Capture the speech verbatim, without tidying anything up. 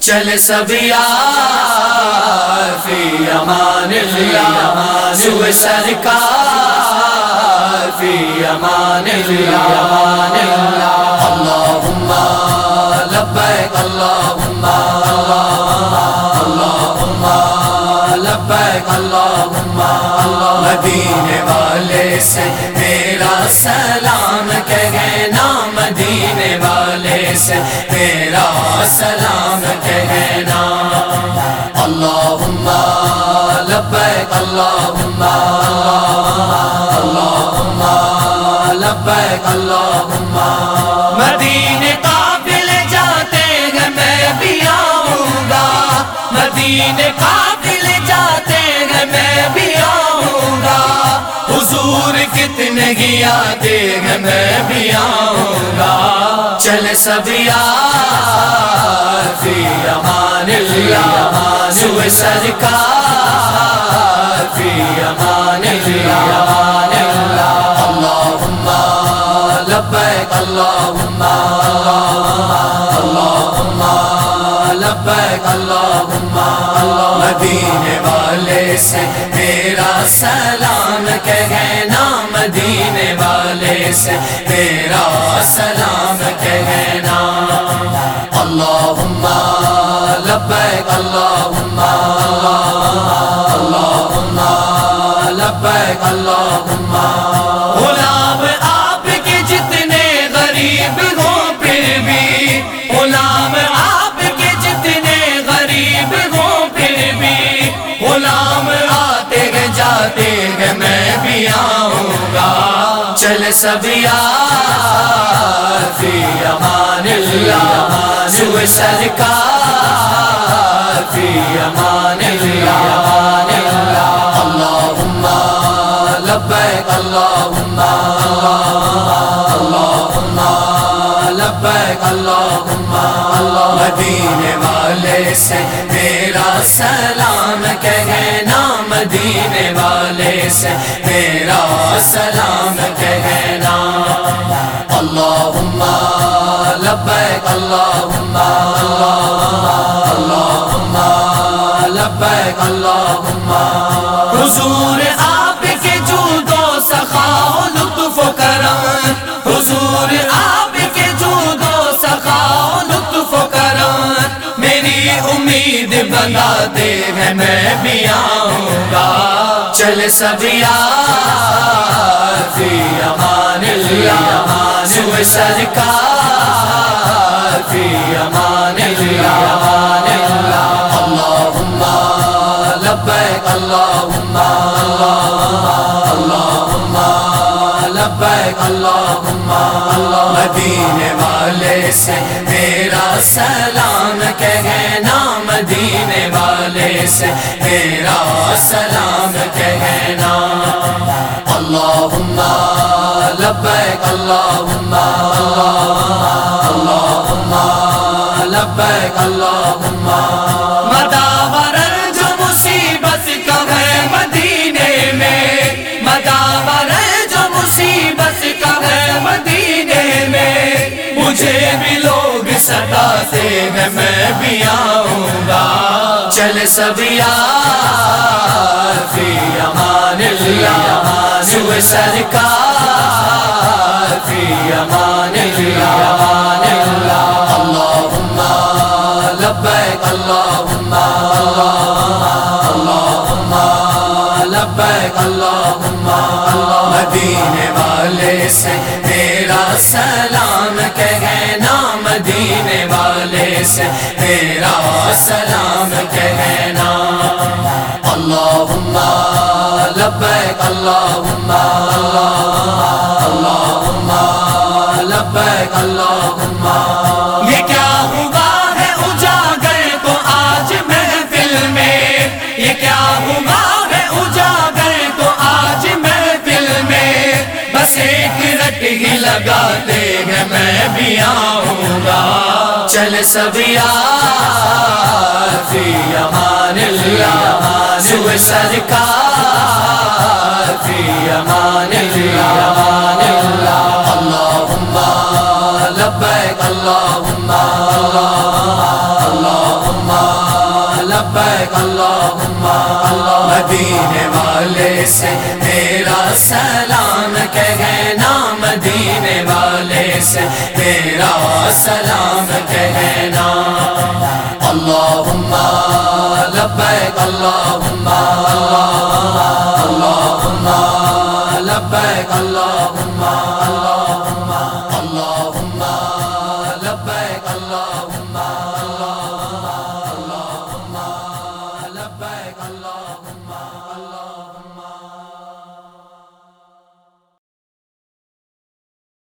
چل سب یار فی امان اللہ، سوئے سرکار فی امان اللہ، اللہم لبیک اللہم اللہم لبیک اللہم، مدینے والے سے میرا سلام کہنا، مدینے والے سے میرا سلام کہنا، اللہم لبیک اللہم اللہم لبیک اللہم، مدینے قافل جاتے ہیں میں بھی آؤں گا، مدینے قافل جاتے ہیں میں بھی آؤں گا، حضور کتنے ہی آتے ہیں میں بھی آؤں گا، چل سب یار فی امان اللہ، سوئے سرکار فی امان اللہ، اللہم لبیک اللہم اللہم لبیک اللہم، مدینے والے سے میرا سلام کہنا، مدینے والے سے میرا سلام کہنا، اللہم لبیک اللہم اللہم لبیک اللہم، غلام آپ کے جتنے غریب ہوں پھر بھی، غلام آپ کے جتنے غریب ہوں پھر بھی، غلام آتے ہیں جاتے ہیں میں بھی آؤں گا، چل سب یار فی امان اللہ، سوئے سرکار فی امان اللہ، اللہم لبیک اللہم اللہم لبیک اللہم، مدینے والے سے میرا سلام کہنا، مدینے والے سے میرا سلام کہنا، اللہم لبیک اللہم اللہم لبیک اللہم، حضور آپ کے جود و سخا و لطف و کرم، حضور آپ کے جود و سخا و لطف و کرم، میری امید بناتے ہیں میں بھی آؤں گا، چل سب یار فی امان اللہ، سوئے سرکار فی امان اللہ، اللہم لبیک اللہم اللہم لبیک اللہم، مدینے والے سے میرا سلام کہنا، مدینے والے سے میرا سلام کہنا، اللہم لبیک اللہم اللہم لبیک اللہم، مداور جو مصیبت کا ہے مدینے میں، مداور جو مصیبت کا ہے مدینے میں، مجھے بھی لوگ ستاتے ہیں میں بھی آؤں گا، چل سب یار فی امان اللہ، سوئے سرکار فی امان اللہ، اللہم لبیک اللہم اللہم لبیک اللہم، مدینے والے سے میرا سلام کہنا، مدینے والے سے میرا سلام کہنا، اللہم لبیک اللہم اللہم لبیک اللہم، یہ کیا ہوا ہے اجاگر کو آج محفل میں، یہ کیا ہوا ہے اجاگر کو آج محفل میں، بس ایک رٹ ہی لگاتے ہیں میں بھی آؤں گا، چل سب یار فی امان اللہ، سوئے سرکار فی امان اللہ، اللہم لبیک اللہم اللہم لبیک اللہم اللہ مدینے والے سے میرا سلام کہنا مدینے والے سے میرا سلام کہنا اللہم لبیک اللہم